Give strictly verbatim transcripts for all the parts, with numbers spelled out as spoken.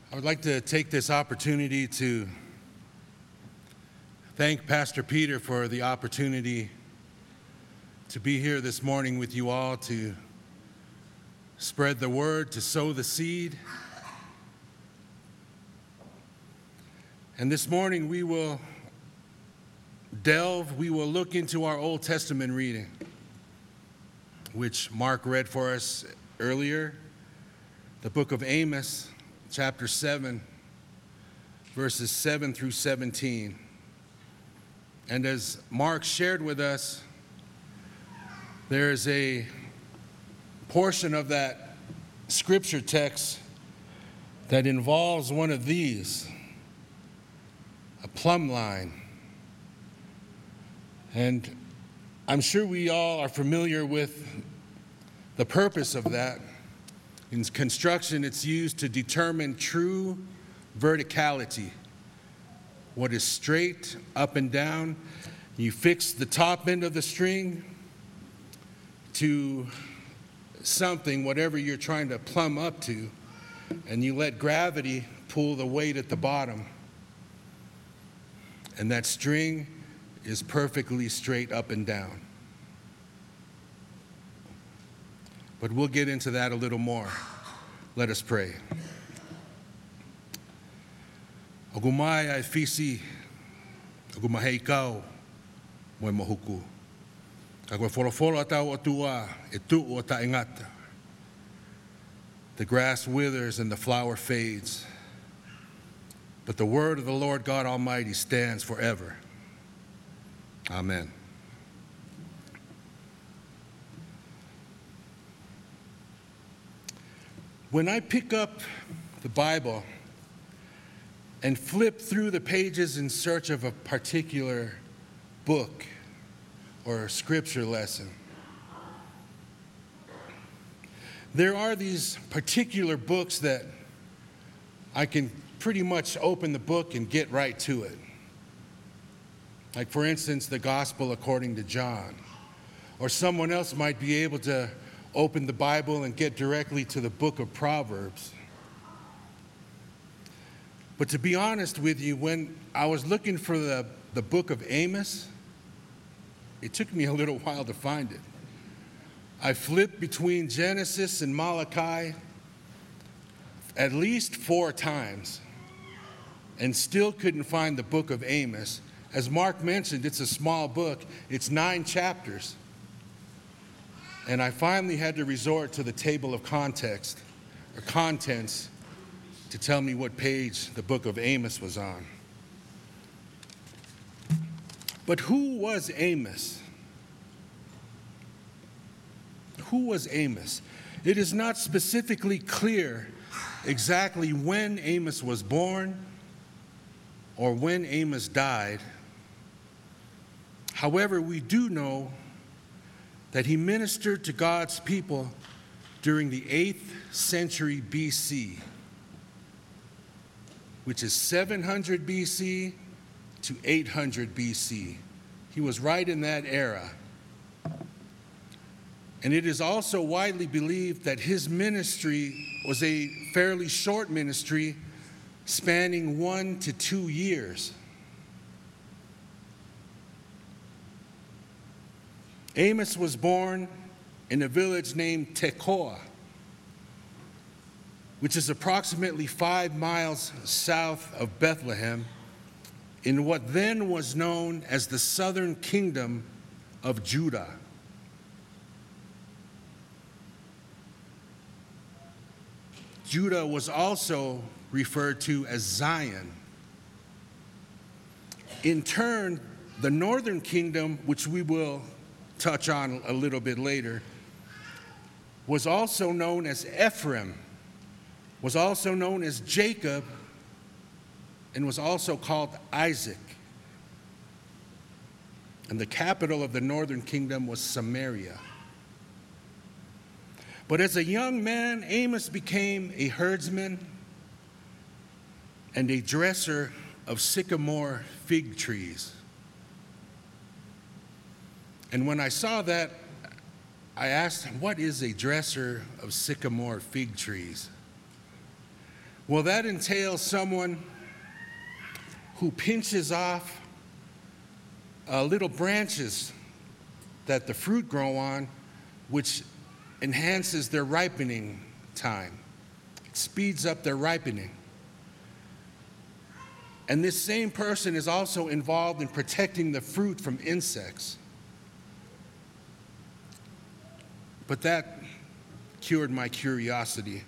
I would like to take this opportunity to thank Pastor Peter for the opportunity to be here this morning with you all to spread the word, to sow the seed. And this morning we will delve, we will look into our Old Testament reading, which Mark read for us earlier, the book of Amos, chapter seven, verses seven through seventeen. And as Mark shared with us, there is a portion of that scripture text that involves one of these, a plumb line. And I'm sure we all are familiar with the purpose of that. In construction, it's used to determine true verticality. What is straight, up and down. You fix the top end of the string to something, whatever you're trying to plumb up to, and you let gravity pull the weight at the bottom. And that string is perfectly straight up and down. But we'll get into that a little more. Let us pray. Ogumai ai fisi, ogumahei kau, moe mohuku. Kagoe folofolo atau otua, etu o ta ingata. The grass withers and the flower fades, but the word of the Lord God Almighty stands forever. Amen. When I pick up the Bible and flip through the pages in search of a particular book or scripture lesson, there are these particular books that I can pretty much open the book and get right to it. Like, for instance, the Gospel according to John. Or someone else might be able to open the Bible and get directly to the book of Proverbs. But to be honest with you, when I was looking for the, the book of Amos, it took me a little while to find it. I flipped between Genesis and Malachi at least four times and still couldn't find the book of Amos. As Mark mentioned, it's a small book. It's nine chapters. And I finally had to resort to the table of context or contents to tell me what page the book of Amos was on. But who was Amos? Who was Amos? It is not specifically clear exactly when Amos was born or when Amos died. However, we do know that he ministered to God's people during the eighth century B C, which is seven hundred B C to eight hundred B C. He was right in that era. And it is also widely believed that his ministry was a fairly short ministry, spanning one to two years. Amos was born in a village named Tekoa, which is approximately five miles south of Bethlehem, in what then was known as the southern kingdom of Judah. Judah was also referred to as Zion. In turn, the northern kingdom, which we will touch on a little bit later, was also known as Ephraim, was also known as Jacob, and was also called Isaac. And the capital of the northern kingdom was Samaria. But as a young man, Amos became a herdsman and a dresser of sycamore fig trees. And when I saw that, I asked, what is a dresser of sycamore fig trees? Well, that entails someone who pinches off uh, little branches that the fruit grow on, which enhances their ripening time. It speeds up their ripening. And this same person is also involved in protecting the fruit from insects. But that cured my curiosity.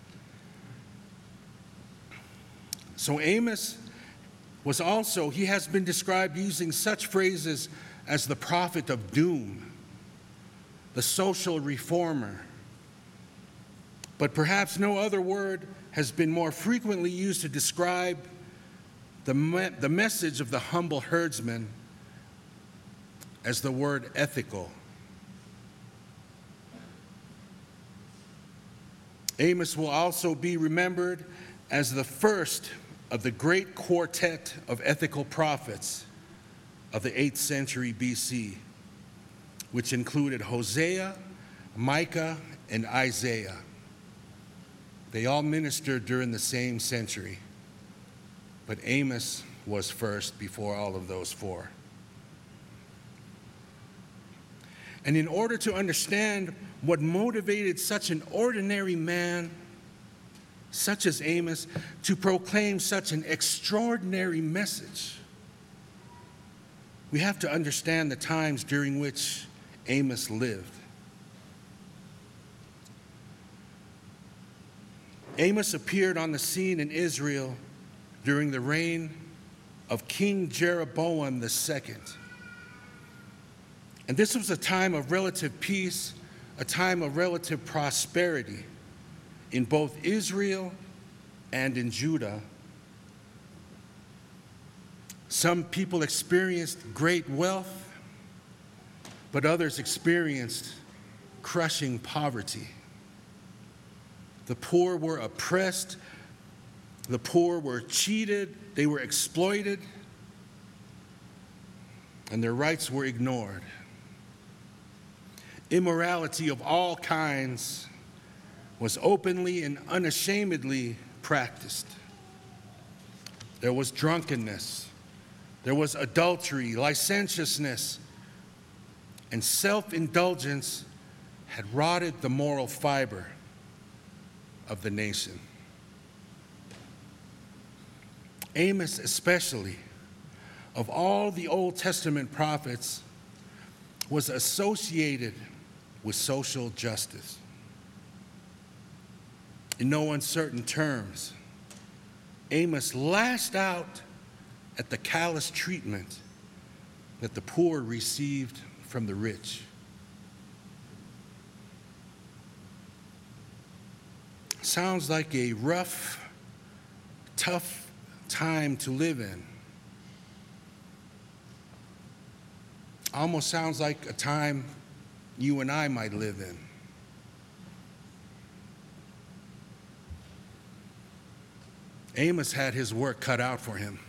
So Amos was also, he has been described using such phrases as the prophet of doom, the social reformer. But perhaps no other word has been more frequently used to describe the, me- the message of the humble herdsman as the word ethical. Amos will also be remembered as the first of the great quartet of ethical prophets of the eighth century B C, which included Hosea, Micah, and Isaiah. They all ministered during the same century, but Amos was first before all of those four. And in order to understand what motivated such an ordinary man, such as Amos, to proclaim such an extraordinary message, we have to understand the times during which Amos lived. Amos appeared on the scene in Israel during the reign of King Jeroboam the Second. And this was a time of relative peace, a time of relative prosperity in both Israel and in Judah. Some people experienced great wealth, but others experienced crushing poverty. The poor were oppressed, the poor were cheated, they were exploited, and their rights were ignored. Immorality of all kinds was openly and unashamedly practiced. There was drunkenness, there was adultery, licentiousness, and self-indulgence had rotted the moral fiber of the nation. Amos especially, of all the Old Testament prophets, was associated with social justice. In no uncertain terms, Amos lashed out at the callous treatment that the poor received from the rich. Sounds like a rough, tough time to live in. Almost sounds like a time you and I might live in. Amos had his work cut out for him.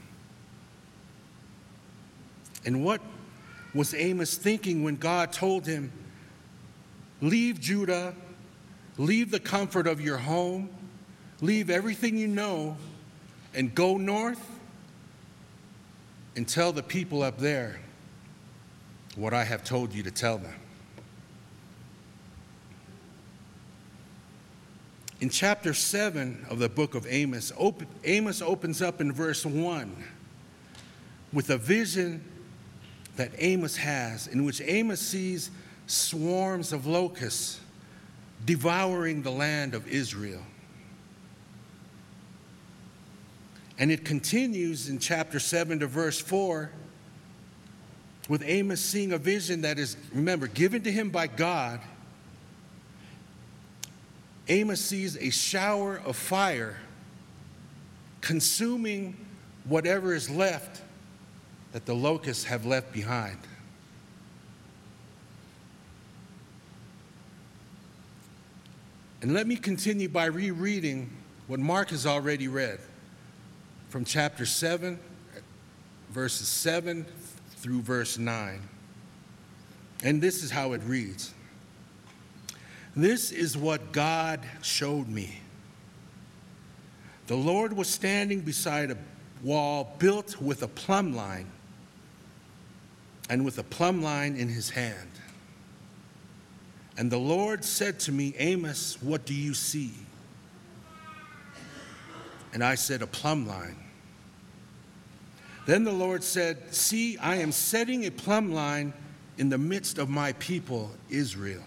And what was Amos thinking when God told him, leave Judah, leave the comfort of your home, leave everything you know, and go north and tell the people up there what I have told you to tell them? In chapter seven of the book of Amos, op- Amos opens up in verse one with a vision that Amos has, in which Amos sees swarms of locusts devouring the land of Israel. And it continues in chapter seven to verse four with Amos seeing a vision that is, remember, given to him by God. Amos sees a shower of fire consuming whatever is left that the locusts have left behind. And let me continue by rereading what Mark has already read from chapter seven, verses seven through verse nine. And this is how it reads. This is what God showed me. The Lord was standing beside a wall built with a plumb line, and with a plumb line in his hand. And the Lord said to me, Amos, what do you see? And I said, a plumb line. Then the Lord said, see, I am setting a plumb line in the midst of my people, Israel.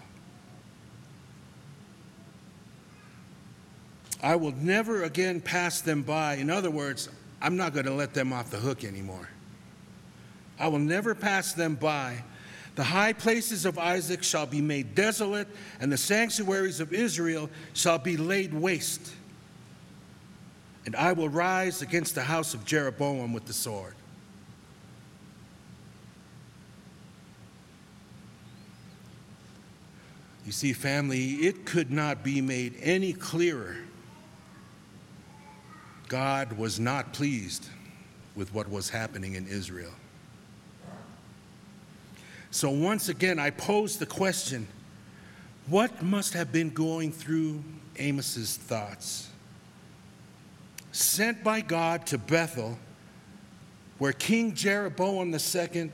I will never again pass them by. In other words, I'm not going to let them off the hook anymore. I will never pass them by. The high places of Isaac shall be made desolate, and the sanctuaries of Israel shall be laid waste. And I will rise against the house of Jeroboam with the sword. You see, family, it could not be made any clearer. God was not pleased with what was happening in Israel. So once again, I pose the question, what must have been going through Amos's thoughts? Sent by God to Bethel, where King Jeroboam the Second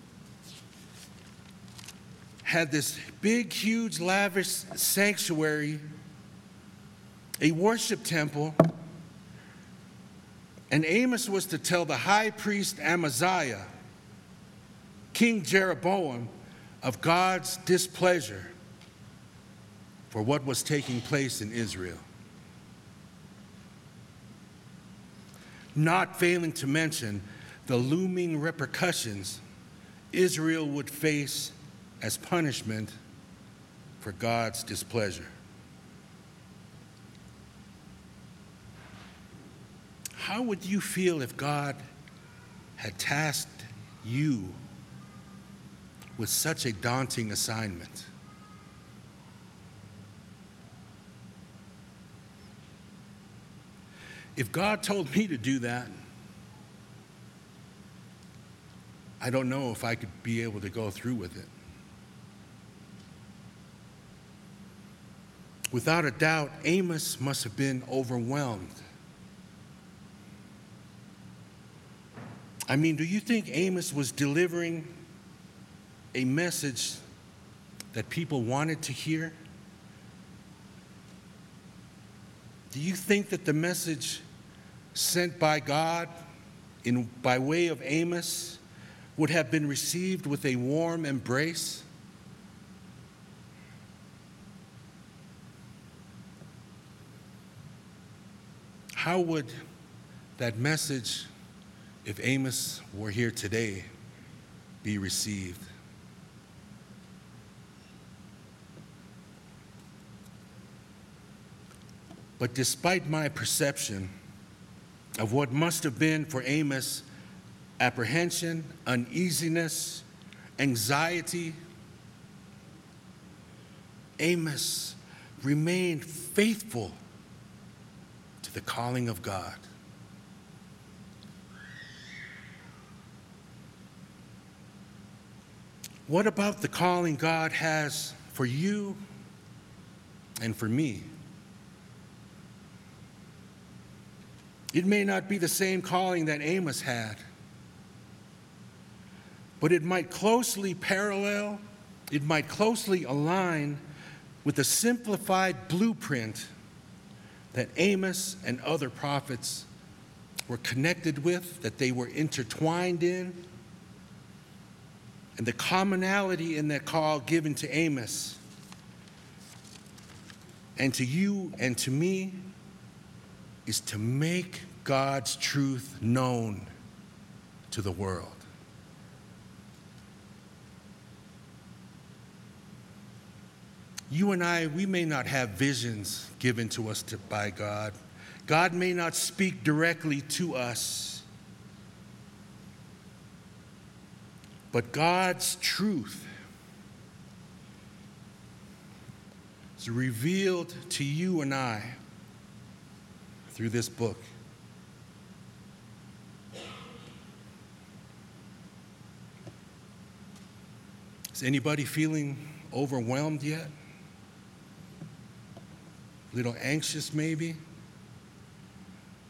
had this big, huge, lavish sanctuary, a worship temple, and Amos was to tell the high priest Amaziah, King Jeroboam, of God's displeasure for what was taking place in Israel. Not failing to mention the looming repercussions Israel would face as punishment for God's displeasure. How would you feel if God had tasked you with such a daunting assignment? If God told me to do that, I don't know if I could be able to go through with it. Without a doubt, Amos must have been overwhelmed. I mean, do you think Amos was delivering a message that people wanted to hear? Do you think that the message sent by God in, by way of Amos would have been received with a warm embrace? How would that message, if Amos were here today, be received? But despite my perception of what must have been for Amos apprehension, uneasiness, anxiety, Amos remained faithful to the calling of God. What about the calling God has for you and for me? It may not be the same calling that Amos had, but it might closely parallel, it might closely align with the simplified blueprint that Amos and other prophets were connected with, that they were intertwined in. And the commonality in that call given to Amos and to you and to me is to make God's truth known to the world. You and I, we may not have visions given to us to, by God. God may not speak directly to us. But God's truth is revealed to you and I through this book. Is anybody feeling overwhelmed yet? A little anxious maybe?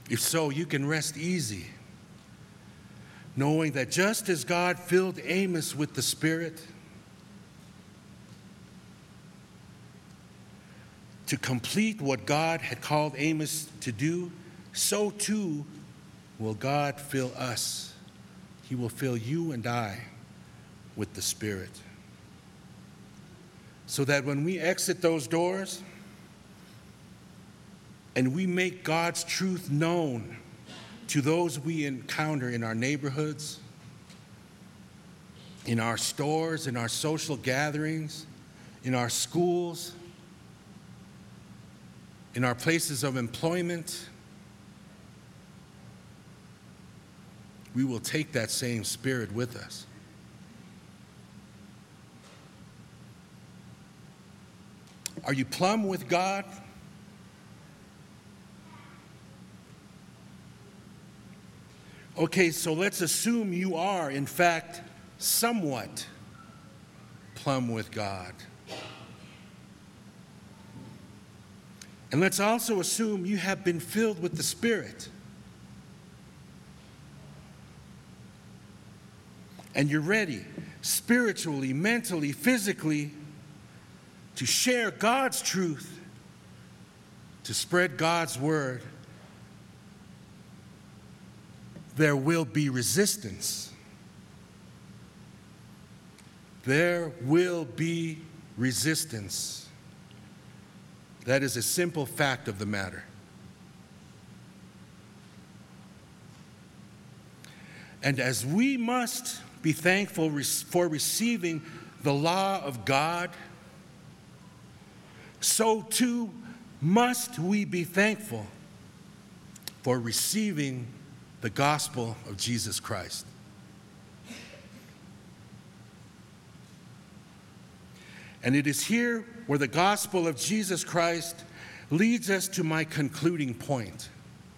If so, you can rest easy, knowing that just as God filled Amos with the Spirit to complete what God had called Amos to do, so too will God fill us. He will fill you and I with the Spirit. So that when we exit those doors and we make God's truth known to those we encounter in our neighborhoods, in our stores, in our social gatherings, in our schools, in our places of employment, we will take that same Spirit with us. Are you plumb with God? Okay, so let's assume you are, in fact, somewhat plumb with God. And let's also assume you have been filled with the Spirit. And you're ready, spiritually, mentally, physically, to share God's truth, to spread God's word. There will be resistance. There will be resistance. That is a simple fact of the matter. And as we must be thankful for receiving the law of God, so too must we be thankful for receiving the gospel of Jesus Christ. And it is here where the gospel of Jesus Christ leads us to my concluding point.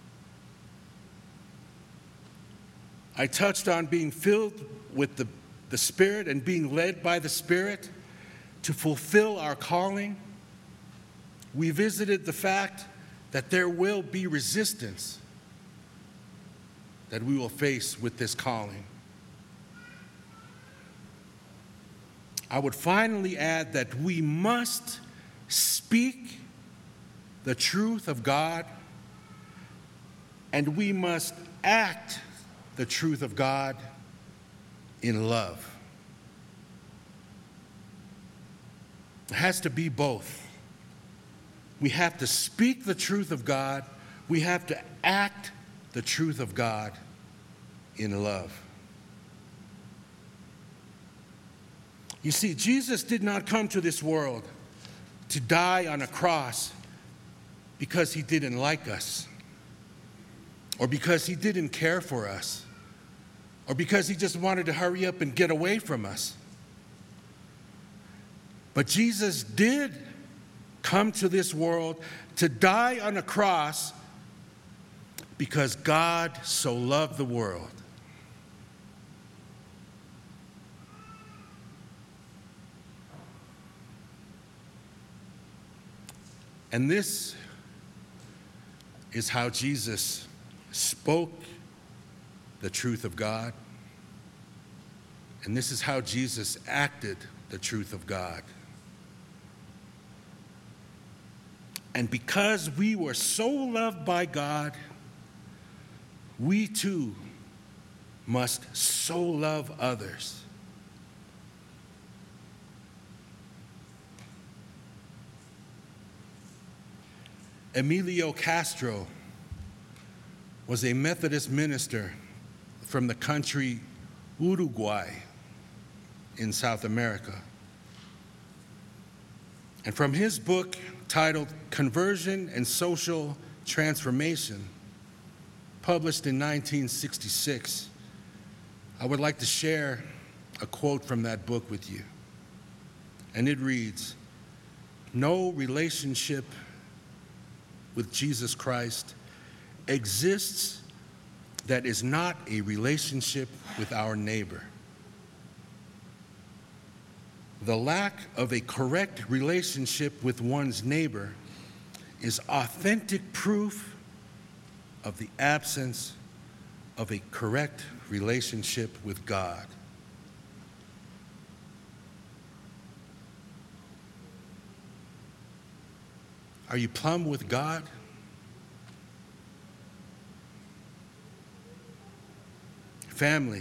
I touched on being filled with the, the Spirit and being led by the Spirit to fulfill our calling. We visited the fact that there will be resistance that we will face with this calling. I would finally add that we must speak the truth of God, and we must act the truth of God in love. It has to be both. We have to speak the truth of God. We have to act the truth of God in love. You see, Jesus did not come to this world to die on a cross because he didn't like us, or because he didn't care for us, or because he just wanted to hurry up and get away from us. But Jesus did come to this world to die on a cross because God so loved the world. And this is how Jesus spoke the truth of God. And this is how Jesus acted the truth of God. And because we were so loved by God, we too must so love others. Emilio Castro was a Methodist minister from the country Uruguay in South America. And from his book titled Conversion and Social Transformation, published in nineteen sixty-six, I would like to share a quote from that book with you. And it reads, "No relationship with Jesus Christ exists that is not a relationship with our neighbor. The lack of a correct relationship with one's neighbor is authentic proof of the absence of a correct relationship with God. Are you plumb with God? Family,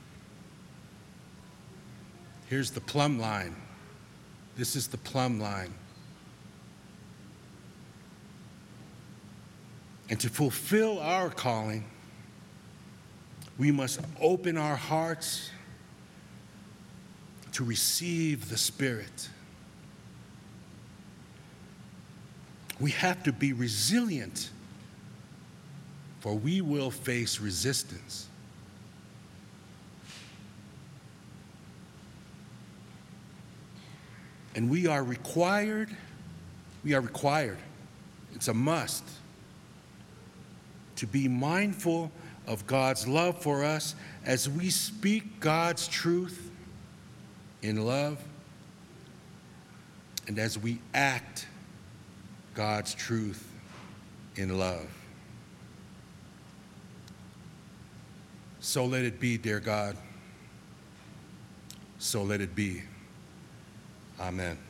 here's the plumb line. This is the plumb line. And to fulfill our calling, we must open our hearts to receive the Spirit. We have to be resilient, for we will face resistance. And we are required, we are required, it's a must, to be mindful of God's love for us as we speak God's truth in love and as we act God's truth in love. So let it be, dear God. So let it be. Amen.